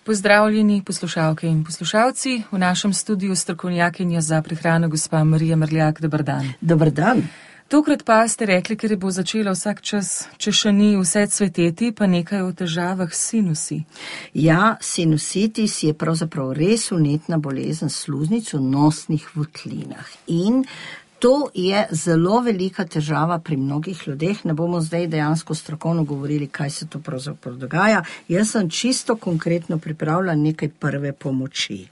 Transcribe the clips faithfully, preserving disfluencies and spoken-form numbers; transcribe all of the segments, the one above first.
Pozdravljeni poslušalke in poslušalci, v našem studiu strokovnjakinja za prehrano gospa Marija Mrljak, dober dan. Dober dan. Tokrat pa ste rekli, ker je bo začela vsak čas, če še ni vse cveteti, pa nekaj o težavah sinusi. Ja, sinusitis je pravzaprav res vnetna bolezen sluznic v nosnih votlinah in to je zelo velika težava pri mnogih ljudeh. Ne bomo zdaj dejansko strokovno govorili, kaj se to pravzaprav dogaja. Jaz sem čisto konkretno pripravila nekaj prve pomoči.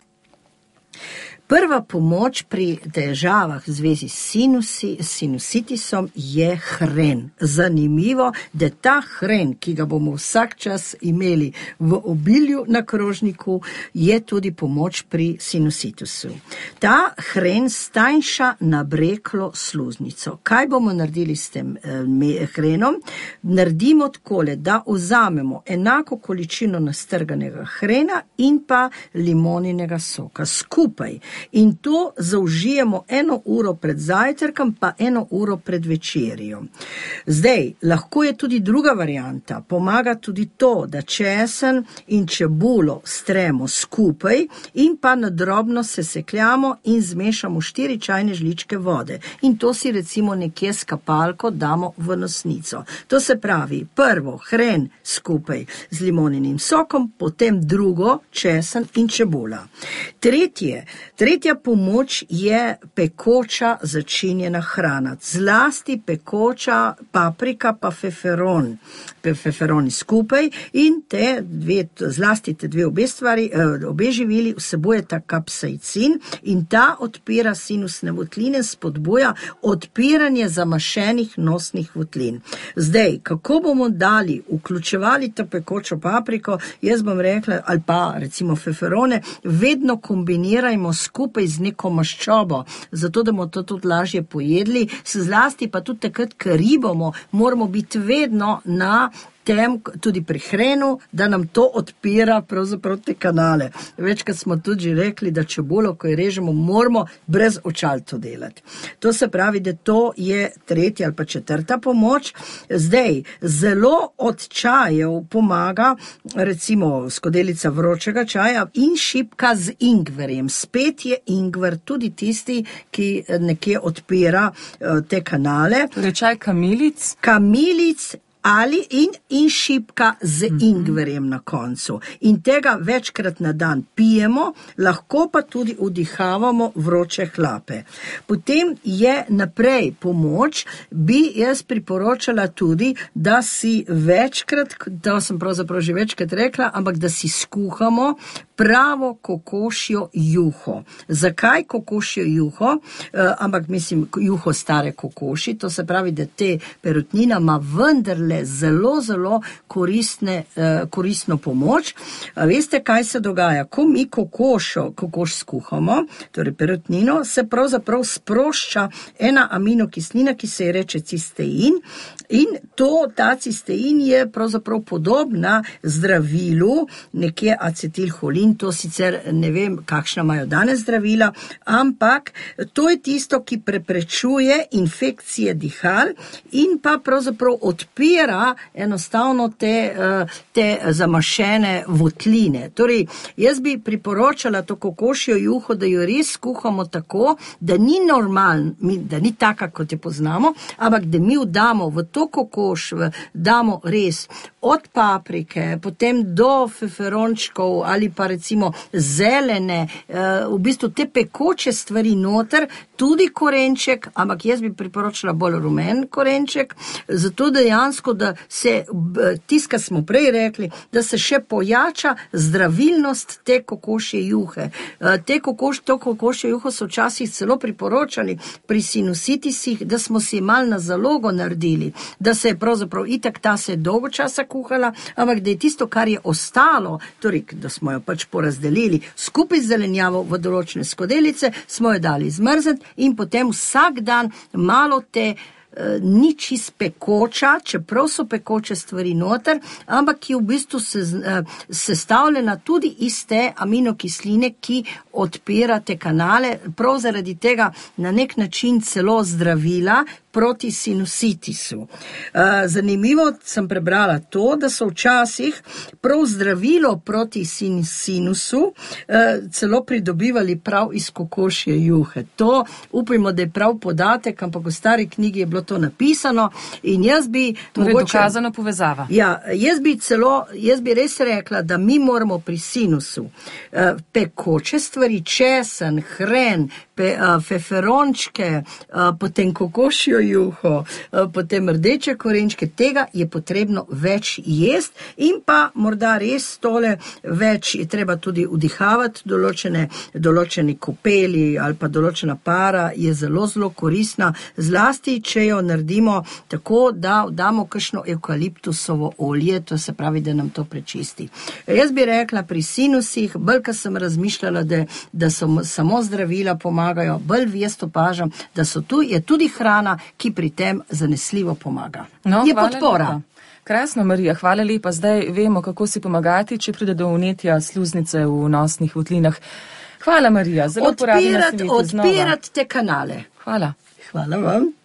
Prva pomoč pri težavah v zvezi s sinusi, sinusitisom je hren. Zanimivo, da ta hren, ki ga bomo vsak čas imeli v obilju na krožniku, je tudi pomoč pri sinusitisu. Ta hren stanjša nabreklo sluznico. Kaj bomo naredili s tem eh, hrenom? Naredimo takole, da vzamemo enako količino nastrganega hrena in pa limoninega soka skupaj. In to zaužijemo eno uro pred zajtrkom, pa eno uro pred večerjo. Zdaj, lahko je tudi druga varianta. Pomaga tudi to, da česen in čebulo stremo skupaj in pa na drobno sesekljamo in zmešamo štiri čajne žličke vode. In to si recimo nekje s kapalko damo v nosnico. To se pravi, prvo hren skupaj z limoninim sokom, potem drugo česen in čebula. Tretje, tretja pomoč je pekoča začinjena hrana, zlasti pekoča paprika pa feferon, feferoni skupaj in te dve, zlasti te dve obe stvari, obe živili vsebujeta kapsaicin in ta odpira sinusne votline, spodbuja odpiranje zamašenih nosnih votlin. Zdaj, kako bomo dali, vključevali ta pekočo papriko, jaz bom rekla, ali pa recimo feferone, vedno kombinirajmo skupaj z neko maščobo, zato da bomo to tudi lažje pojedli, zlasti pa tudi takrat, ker ribamo, moramo biti vedno na tem, tudi pri hrenu, da nam to odpira pravzaprav te kanale. Večkrat smo tudi že rekli, da čebulo, ko jo režemo, moramo brez očal to delati. To se pravi, da to je tretja ali pa četrta pomoč. Zdaj, zelo od čajev pomaga, recimo skodelica vročega čaja in šipka z ingverjem. Spet je ingver tudi tisti, ki nekje odpira te kanale. Torej čaj kamilic? Kamilic, ali in, in šipka z ingverjem na koncu. In tega večkrat na dan pijemo, lahko pa tudi vdihavamo vroče hlape. Potem je naprej pomoč, bi jaz priporočala tudi, da si večkrat, to sem pravzaprav že večkrat rekla, ampak da si skuhamo pravo kokošjo juho. Zakaj kokošjo juho? E, ampak mislim, juho stare kokoši, to se pravi, da te perutnina ima vendarle zelo, zelo koristne, eh, koristno pomoč. A veste, kaj se dogaja? Ko mi kokošo, kokoš skuhamo, torej perutnino, se pravzaprav sprošča ena aminokislina, ki se je reče cistein, in to, ta cistein je pravzaprav podobna zdravilu, nekje acetilholin, to sicer ne vem, kakšna imajo danes zdravila, ampak to je tisto, ki preprečuje infekcije dihal in pa pravzaprav odpira enostavno te, te zamašene votline. Torej, jaz bi priporočala to kokošjo juho, da jo res skuhamo tako, da ni normaln, da ni taka, kot je poznamo, ampak da mi vdamo v to kokoš, damo res od paprike, potem do feferončkov ali pa recimo zelene, v bistvu te pekoče stvari noter, tudi korenček, ampak jaz bi priporočala bolj rumen korenček, zato dejansko, da se, tiska smo prej rekli, da se še pojača zdravilnost te kokošje juhe. Te kokoš, to kokošje juho so včasih celo priporočali pri sinusitisih, da smo si mal na zalogo naredili, da se je pravzaprav itak ta se je dolgo časa kuhala, ampak da je tisto, kar je ostalo, torej, da smo jo pač porazdelili skupaj z zelenjavo v določene skodelice, smo jo dali zmrzeti in potem vsak dan malo te ni čist pekoča, čeprav so pekoče stvari noter, ampak je v bistvu se, sestavljena tudi iz te aminokisline, ki odpira te kanale, prav zaradi tega na nek način celo zdravila, proti sinusitisu. Zanimivo sem prebrala to, da so včasih prav zdravilo proti sinusu celo pridobivali prav iz kokošje juhe. To upajmo, da je prav podatek, ampak v stari knjigi je bilo to napisano in jaz bi... Torej mogoče, dokazana povezava. Ja, jaz bi celo, jaz bi res rekla, da mi moramo pri sinusu pekoče stvari, česen, hren, pe, feferončke, potem kokošjo juho, potem rdeče korenčke, tega je potrebno več jest in pa morda res tole več je treba tudi vdihavati, določene, določeni kopeli ali pa določena para je zelo, zelo koristna, zlasti, če jo naredimo tako, da damo kakšno evkaliptusovo olje, to se pravi, da nam to prečisti. Jaz bi rekla pri sinusih, bolj, ko sem razmišljala, da, da so samo zdravila pomagajo, bolj jaz opažam, da so tu, je tudi hrana, ki pri tem zanesljivo pomaga. No, je podpora. Lepa. Krasno, Marija, hvala lepa. Zdaj vemo, kako si pomagati, če pride do vnetja sluznice v nosnih votlinah. Hvala, Marija. Zelo uporabna si videti znova. Odpirati te kanale. Hvala. Hvala vam.